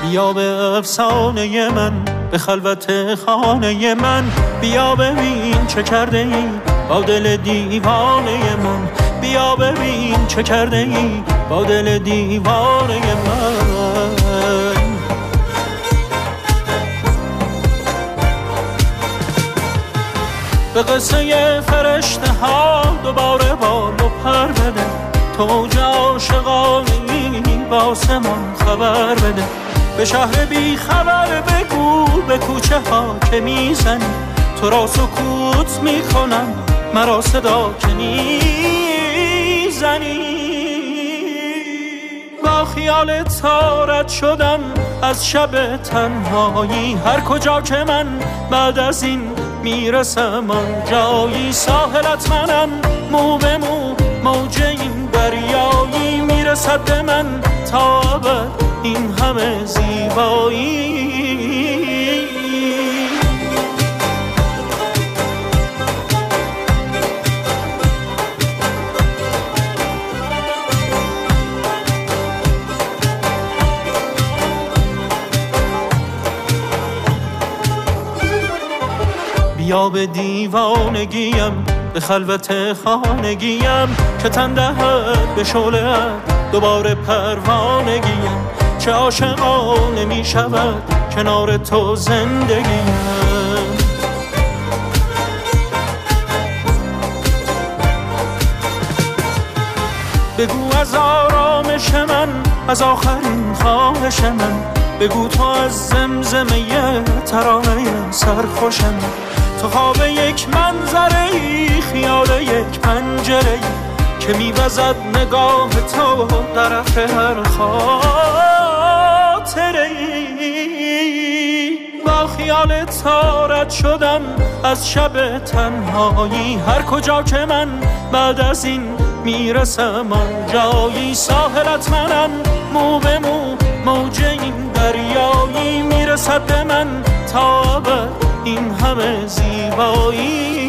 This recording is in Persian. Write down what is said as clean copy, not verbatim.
بیا به افسانه من، به خلوت خانه من، بیا ببین چه کرده ای با دل دیوانه من، بیا ببین چه کرده ای با دل دیوانه من. به قصه فرشته ها دوباره بال و پر بده، توج عاشقانه‌ای با آسمان خبر بده، به شهر بی خبر بگو به کوچه ها که میزنی، تو را سکوت میکنم مرا صدا که میزنی. با خیال تارت شدم از شب تنهایی، هر کجا که من بعد از این میرسم آن جایی، ساحلت منم مو به مو، موج این دریایی، میرسد به من تا ابد این همه زیبایی. بیا به دیوانگیم، به خلوت خانگیم، که تن دهد به شعله‌ات دوباره پروانگیم، چه عاشقانه می شود کنار تو زندگیم. بگو از آرامش من، از آخرین خواهش من، بگو تو از زمزمه ترانه سرخوش من، تو خواب یک منظره‌ای، خیال یک پنجره‌ای که میوزد نگاه تو طرف هر خاطره‌ای. با خیال تارت شدم از شب تنهایی، هر کجا که من بعد از این میرسم آن جایی، ساحلت منم مو به مو، موج این دریایی، میرسد به من تا ابد این همه زیبایی.